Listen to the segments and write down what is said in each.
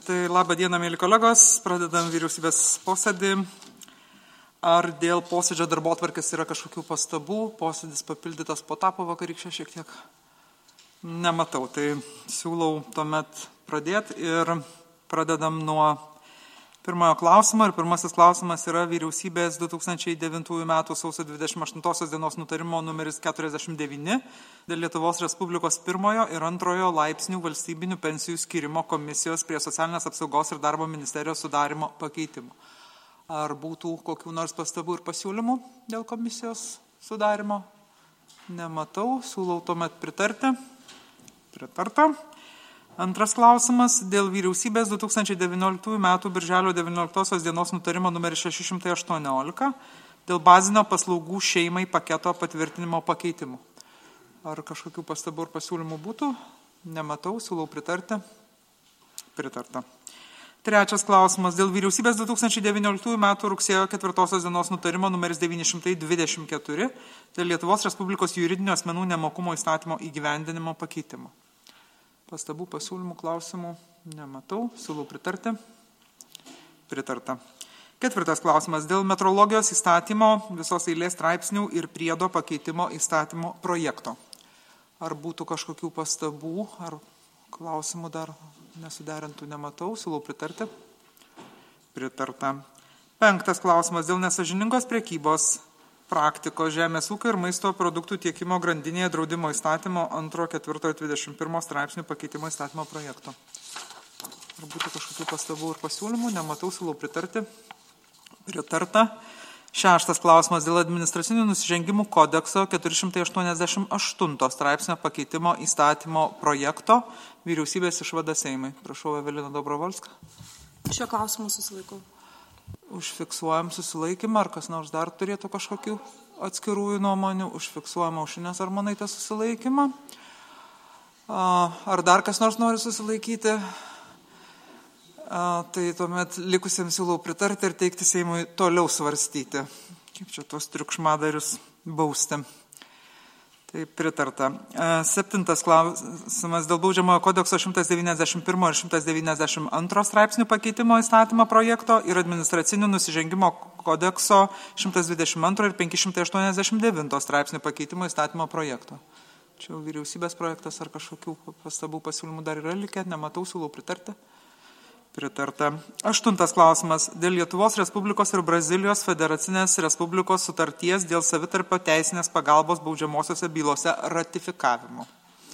Tai labą dieną, mėly kolegos, pradedam vyriausybės posėdį. Ar dėl posėdžio darbotvarkės yra kažkokių pastabų? Posėdis papildytas po tapo vakarykščio šiek tiek nematau. Tai siūlau tuomet pradėti ir pradedam nuo pirmojo klausimo. Ir pirmasis klausimas yra vyriausybės 2009 m. sausio 28 dienos nutarimo numeris 49 dėl Lietuvos Respublikos pirmojo ir antrojo laipsnių valstybinių pensijų skirimo komisijos prie socialinės apsaugos ir darbo ministerijos sudarimo pakeitimo. Ar būtų kokių nors pastabų ir pasiūlymų dėl komisijos sudarimo? Nematau, siūlau tuomet pritarti. Pritarta. Antras klausimas dėl vyriausybės 2019 m. birželio 19 dienos nutarimo numeris 618 dėl bazinio paslaugų šeimai paketo patvirtinimo pakeitimų. Ar kažkokių pastabų ir pasiūlymų būtų? Nematau, siūlau pritarti. Pritarta. Trečias klausimas dėl vyriausybės 2019 m. rugsėjo 4 dienos nutarimo numeris 924 dėl Lietuvos Respublikos juridinių asmenų nemokumo įstatymo įgyvendinimo pakeitimo. Pastabų, pasiūlymų, klausimų nematau, siūlau pritarti. Pritarta. Ketvirtas klausimas dėl metrologijos įstatymo visos eilės straipsnių ir priedo pakeitimo įstatymo projekto. Ar būtų kažkokių pastabų ar klausimų dar nesuderintų nematau, siūlau pritarti. Pritarta. Penktas klausimas dėl nesąžiningos prekybos praktikos žemės ūkio ir maisto produktų tiekimo grandinėje draudimo įstatymo 2, 4 ir 21 straipsnių pakeitimo įstatymo projekto. Ar būtų kažkokių pastabų ir pasiūlymų? Nematau, siūlau pritarti. Pritarta. Šeštas klausimas dėl administracinių nusižengimų kodekso 488 straipsnio pakeitimo įstatymo projekto. Vyriausybės išvada Seimui. Prašau, Evelina Dobrovolska. Šiuo klausimu susilaikau. Užfiksuojam susilaikymą, ar kas nors dar turėtų kažkokių atskirųjų nuomonių, užfiksuojam Aušrinės Armonaitės susilaikymą. Ar dar kas nors nori susilaikyti? Tai tuomet likusiems siūlau pritarti ir teikti Seimui toliau svarstyti, kaip čia tuos triukšmadarius bausti. Tai pritarta. Septintas klausimas dėl baudžiamojo kodekso 191 ir 192 straipsnių pakeitimo įstatymo projekto ir administracinių nusižengimo kodekso 122 ir 589 straipsnių pakeitimo įstatymo projekto. Čia vyriausybės projektas ar kažkokių pastabų pasiūlymų dar yra likę, nematau, siūlau pritarti. Pritarta. Aštuntas klausimas dėl Lietuvos Respublikos ir Brazilijos Federacinės Respublikos sutarties dėl savitarpio teisinės pagalbos baudžiamosiose bylose ratifikavimo.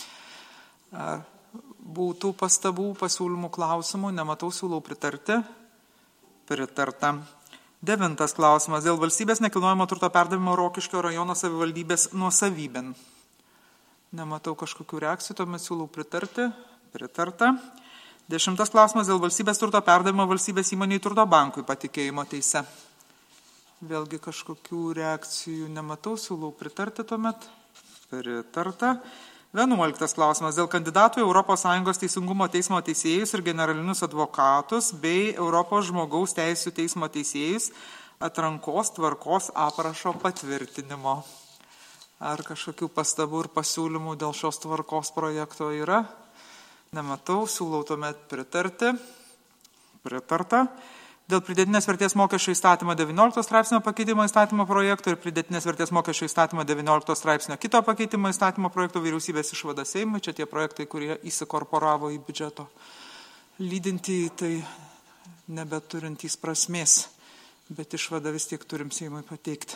Būtų pastabų, pasiūlymų, klausimų, nematau, siūlau pritarti. Pritarta. Devintas klausimas dėl valstybės nekilnojamo turto perdavimo Rokiškio rajono savivaldybės nuosavybėn. Nematau kažkokių reakcijų, tuomet siūlau pritarti. Pritarta. Dešimtas klausimas dėl valstybės turto perdavimo valstybės įmonei Turto bankui patikėjimo teise. Vėlgi kažkokių reakcijų nematau, siūlau pritarti tuomet. Pritarta. 11 klausimas dėl kandidatų į ES teisingumo teismo teisėjus ir generalinius advokatus bei Europos žmogaus teisių teismo teisėjus atrankos tvarkos aprašo patvirtinimo. Ar kažkokių pastabų ir pasiūlymų dėl šios tvarkos projekto yra? Nematau, siūlau tuomet pritarti. Pritarta. Dėl pridėtinės vertės mokesčio įstatymo 19 straipsnio pakeitimo įstatymo projekto ir pridėtinės vertės mokesčio įstatymo 19 straipsnio kito pakeitimo įstatymo projekto vyriausybės išvada Seimui. Čia tie projektai, kurie įsikorporavo į biudžeto lydintį, tai nebeturintys prasmės, bet išvada vis tiek turim Seimui pateikti.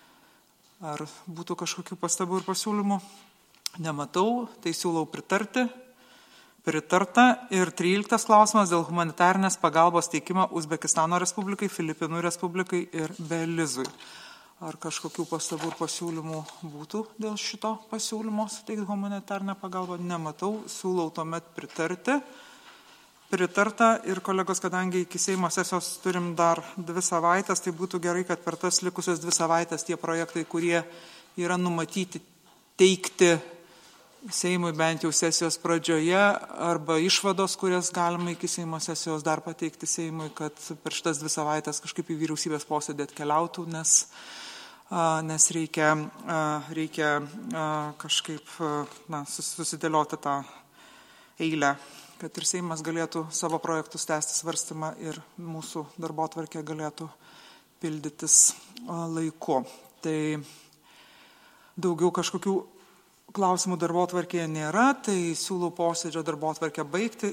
Ar būtų kažkokių pastabų ir pasiūlymų? Nematau, tai siūlau pritarti. Pritarta. Ir 13 klausimas dėl humanitarinės pagalbos teikimo Uzbekistano Respublikai, Filipinų Respublikai ir Belizui. Ar kažkokių pastabų ir pasiūlymų būtų dėl šito pasiūlymo suteikti humanitarinę pagalbą? Nematau, siūlau tuomet pritarti. Pritarta. Ir kolegos, kadangi iki Seimo sesijos turim dar 2 savaitės, tai būtų gerai, kad per tas likusios 2 savaitės tie projektai, kurie yra numatyti teikti Seimui bent jau sesijos pradžioje arba išvados, kurias galima iki Seimo sesijos dar pateikti Seimui, kad per šitas 2 savaitės kažkaip į vyriausybės posėdį atkeliautų, nes reikia kažkaip susidėlioti tą eilę kad ir Seimas galėtų savo projektus tęsti svarstymą ir mūsų darbotvarkė galėtų pildytis laiku. Tai daugiau kažkokių klausimų darbotvarkėje nėra, tai siūlau posėdžio darbotvarkę baigti